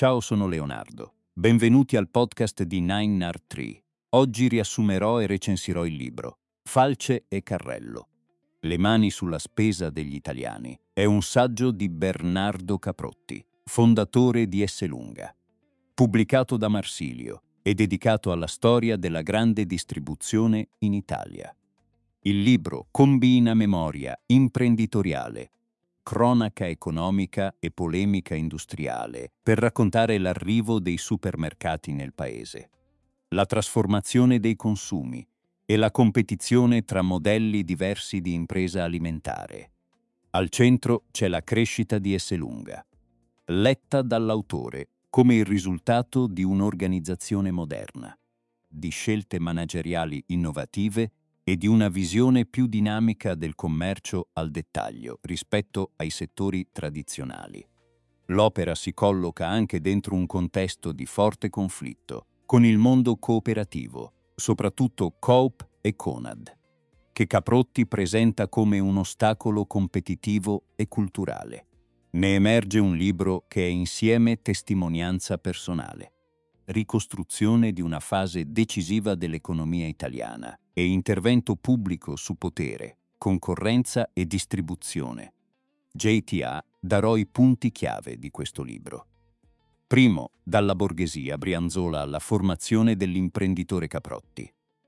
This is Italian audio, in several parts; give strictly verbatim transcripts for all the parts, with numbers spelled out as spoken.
Ciao, sono Leonardo. Benvenuti al podcast di Nine Nard Tree. Oggi riassumerò e recensirò il libro Falce e Carrello. Le mani sulla spesa degli italiani. È un saggio di Bernardo Caprotti, fondatore di Esselunga. Pubblicato da Marsilio e dedicato alla storia della grande distribuzione in Italia. Il libro combina memoria imprenditoriale, cronaca economica e polemica industriale per raccontare l'arrivo dei supermercati nel paese, la trasformazione dei consumi e la competizione tra modelli diversi di impresa alimentare. Al centro c'è la crescita di Esselunga, letta dall'autore come il risultato di un'organizzazione moderna, di scelte manageriali innovative e di una visione più dinamica del commercio al dettaglio rispetto ai settori tradizionali. L'opera si colloca anche dentro un contesto di forte conflitto con il mondo cooperativo, soprattutto Coop e Conad, che Caprotti presenta come un ostacolo competitivo e culturale. Ne emerge un libro che è insieme testimonianza personale, ricostruzione di una fase decisiva dell'economia italiana e intervento pubblico su potere, concorrenza e distribuzione. J T A darò i punti chiave di questo libro. Primo, dalla borghesia brianzola alla formazione dell'imprenditore Caprotti.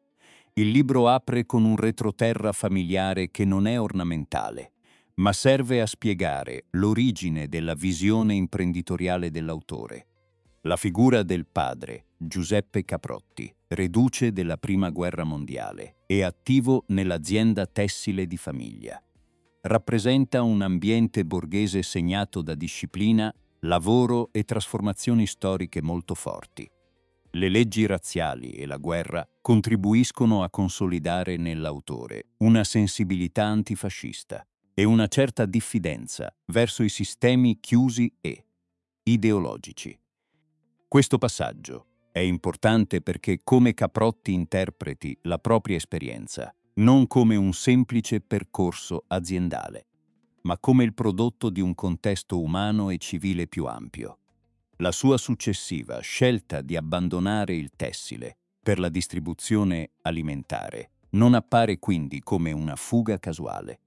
Il libro apre con un retroterra familiare che non è ornamentale, ma serve a spiegare l'origine della visione imprenditoriale dell'autore. La figura del padre, Giuseppe Caprotti, reduce della Prima Guerra Mondiale e attivo nell'azienda tessile di famiglia. Rappresenta un ambiente borghese segnato da disciplina, lavoro e trasformazioni storiche molto forti. Le leggi razziali e la guerra contribuiscono a consolidare nell'autore una sensibilità antifascista e una certa diffidenza verso i sistemi chiusi e ideologici. Questo passaggio è importante perché come Caprotti interpreti la propria esperienza non come un semplice percorso aziendale, ma come il prodotto di un contesto umano e civile più ampio. La sua successiva scelta di abbandonare il tessile per la distribuzione alimentare non appare quindi come una fuga casuale,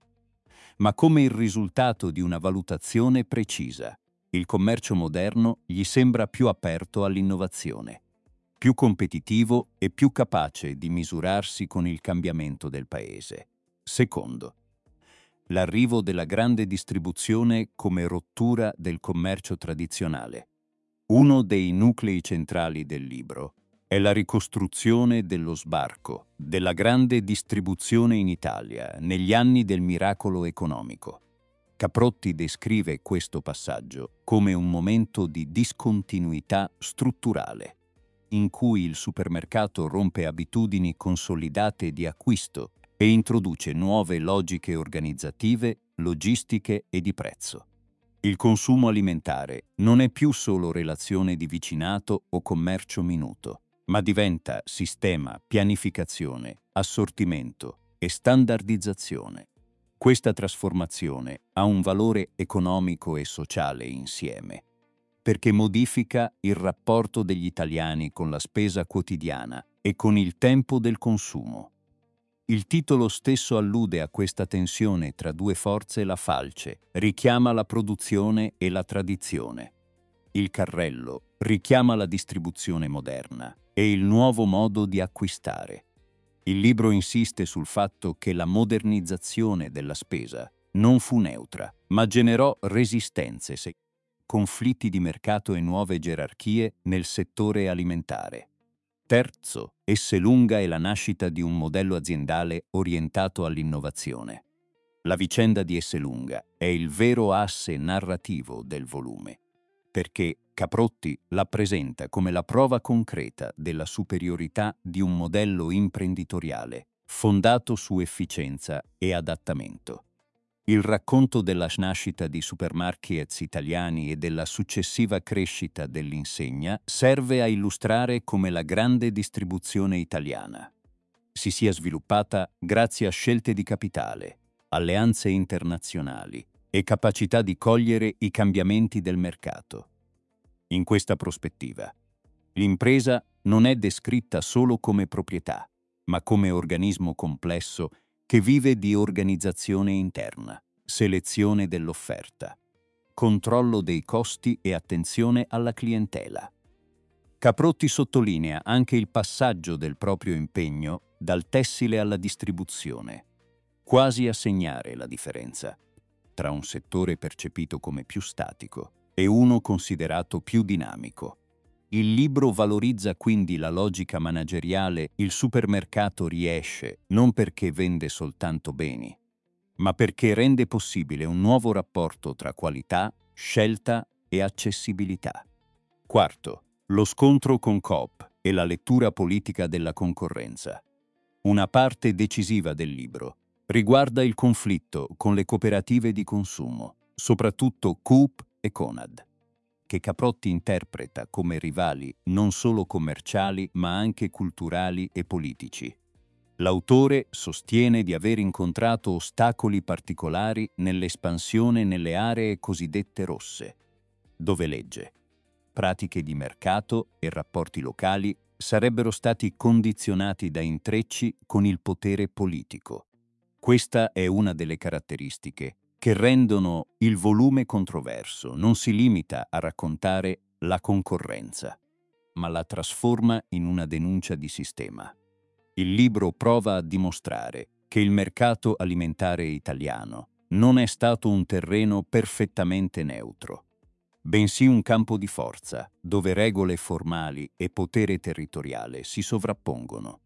ma come il risultato di una valutazione precisa. Il commercio moderno gli sembra più aperto all'innovazione, più competitivo e più capace di misurarsi con il cambiamento del paese. Secondo, l'arrivo della grande distribuzione come rottura del commercio tradizionale. Uno dei nuclei centrali del libro è la ricostruzione dello sbarco della grande distribuzione in Italia negli anni del miracolo economico. Caprotti descrive questo passaggio come un momento di discontinuità strutturale, in cui il supermercato rompe abitudini consolidate di acquisto e introduce nuove logiche organizzative, logistiche e di prezzo. Il consumo alimentare non è più solo relazione di vicinato o commercio minuto, ma diventa sistema, pianificazione, assortimento e standardizzazione. Questa trasformazione ha un valore economico e sociale insieme, perché modifica il rapporto degli italiani con la spesa quotidiana e con il tempo del consumo. Il titolo stesso allude a questa tensione tra due forze. La falce richiama la produzione e la tradizione. Il carrello richiama la distribuzione moderna e il nuovo modo di acquistare. Il libro insiste sul fatto che la modernizzazione della spesa non fu neutra, ma generò resistenze, conflitti di mercato e nuove gerarchie nel settore alimentare. Terzo, Esselunga e la nascita di un modello aziendale orientato all'innovazione. La vicenda di Esselunga è il vero asse narrativo del volume, perché Caprotti la presenta come la prova concreta della superiorità di un modello imprenditoriale fondato su efficienza e adattamento. Il racconto della nascita di supermarkets italiani e della successiva crescita dell'insegna serve a illustrare come la grande distribuzione italiana si sia sviluppata grazie a scelte di capitale, alleanze internazionali e capacità di cogliere i cambiamenti del mercato. In questa prospettiva, l'impresa non è descritta solo come proprietà, ma come organismo complesso che vive di organizzazione interna, selezione dell'offerta, controllo dei costi e attenzione alla clientela. Caprotti sottolinea anche il passaggio del proprio impegno dal tessile alla distribuzione, quasi a segnare la differenza tra un settore percepito come più statico e uno considerato più dinamico. Il libro valorizza quindi la logica manageriale. Il supermercato riesce non perché vende soltanto beni, ma perché rende possibile un nuovo rapporto tra qualità, scelta e accessibilità. Quarto, lo scontro con Coop e la lettura politica della concorrenza. Una parte decisiva del libro riguarda il conflitto con le cooperative di consumo, soprattutto Coop e Conad, che Caprotti interpreta come rivali non solo commerciali ma anche culturali e politici. L'autore sostiene di aver incontrato ostacoli particolari nell'espansione nelle aree cosiddette rosse, dove legge: pratiche di mercato e rapporti locali sarebbero stati condizionati da intrecci con il potere politico. Questa è una delle caratteristiche che rendono il volume controverso. Non si limita a raccontare la concorrenza, ma la trasforma in una denuncia di sistema. Il libro prova a dimostrare che il mercato alimentare italiano non è stato un terreno perfettamente neutro, bensì un campo di forza, dove regole formali e potere territoriale si sovrappongono.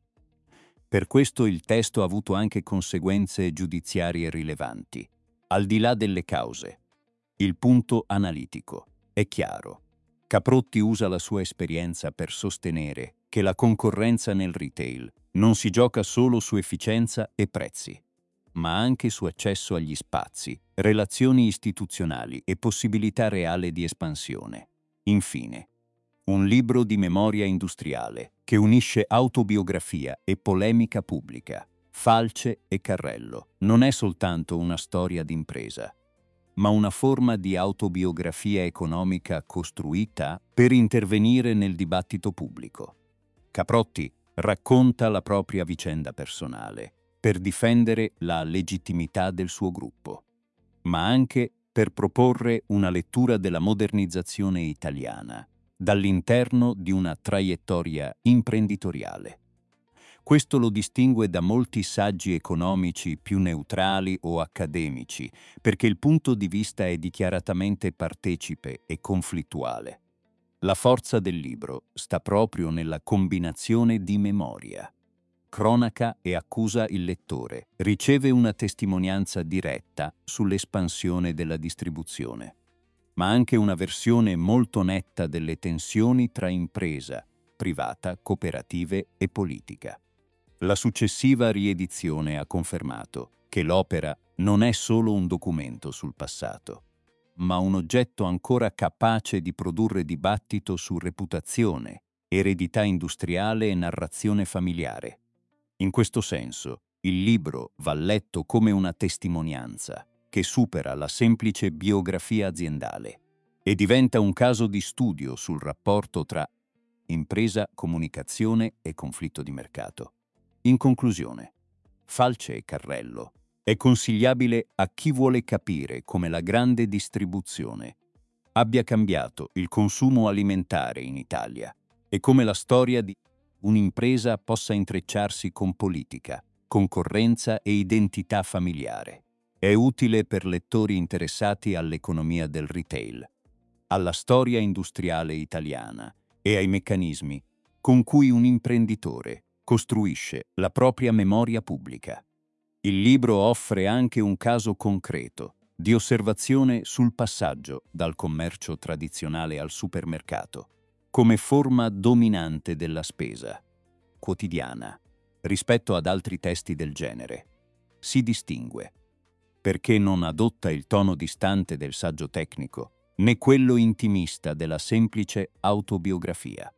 Per questo il testo ha avuto anche conseguenze giudiziarie rilevanti, al di là delle cause. Il punto analitico è chiaro. Caprotti usa la sua esperienza per sostenere che la concorrenza nel retail non si gioca solo su efficienza e prezzi, ma anche su accesso agli spazi, relazioni istituzionali e possibilità reale di espansione. Infine, un libro di memoria industriale che unisce autobiografia e polemica pubblica. Falce e Carrello non è soltanto una storia d'impresa, ma una forma di autobiografia economica costruita per intervenire nel dibattito pubblico. Caprotti racconta la propria vicenda personale per difendere la legittimità del suo gruppo, ma anche per proporre una lettura della modernizzazione italiana dall'interno di una traiettoria imprenditoriale. Questo lo distingue da molti saggi economici più neutrali o accademici, perché il punto di vista è dichiaratamente partecipe e conflittuale. La forza del libro sta proprio nella combinazione di memoria. Cronaca e accusa il lettore, riceve una testimonianza diretta sull'espansione della distribuzione, ma anche una versione molto netta delle tensioni tra impresa, privata, cooperative e politica. La successiva riedizione ha confermato che l'opera non è solo un documento sul passato, ma un oggetto ancora capace di produrre dibattito su reputazione, eredità industriale e narrazione familiare. In questo senso, il libro va letto come una testimonianza che supera la semplice biografia aziendale e diventa un caso di studio sul rapporto tra impresa, comunicazione e conflitto di mercato. In conclusione, Falce e Carrello è consigliabile a chi vuole capire come la grande distribuzione abbia cambiato il consumo alimentare in Italia e come la storia di un'impresa possa intrecciarsi con politica, concorrenza e identità familiare. È utile per lettori interessati all'economia del retail, alla storia industriale italiana e ai meccanismi con cui un imprenditore costruisce la propria memoria pubblica. Il libro offre anche un caso concreto di osservazione sul passaggio dal commercio tradizionale al supermercato, come forma dominante della spesa quotidiana rispetto ad altri testi del genere. Si distingue perché non adotta il tono distante del saggio tecnico, né quello intimista della semplice autobiografia.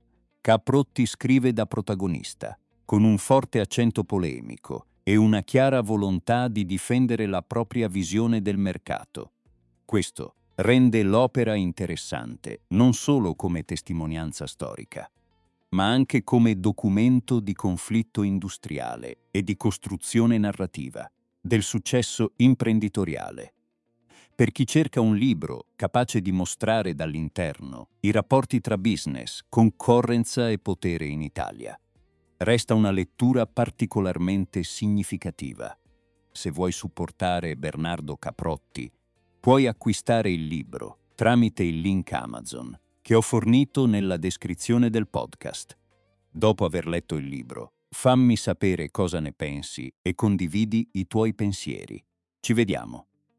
Caprotti scrive da protagonista, con un forte accento polemico e una chiara volontà di difendere la propria visione del mercato. Questo rende l'opera interessante non solo come testimonianza storica, ma anche come documento di conflitto industriale e di costruzione narrativa, del successo imprenditoriale. Per chi cerca un libro capace di mostrare dall'interno i rapporti tra business, concorrenza e potere in Italia, resta una lettura particolarmente significativa. Se vuoi supportare Bernardo Caprotti, puoi acquistare il libro tramite il link Amazon che ho fornito nella descrizione del podcast. Dopo aver letto il libro, fammi sapere cosa ne pensi e condividi i tuoi pensieri. Ci vediamo.